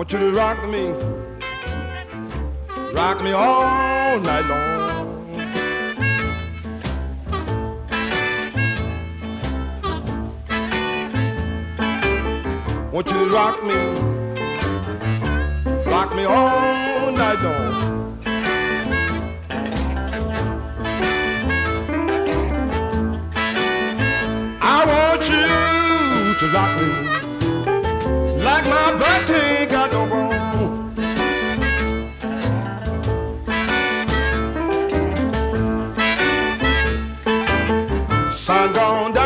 Want you to rock me all night long. Want you to rock me all night long. I want you to rock me like my back ain't got no bone. Sun gone down.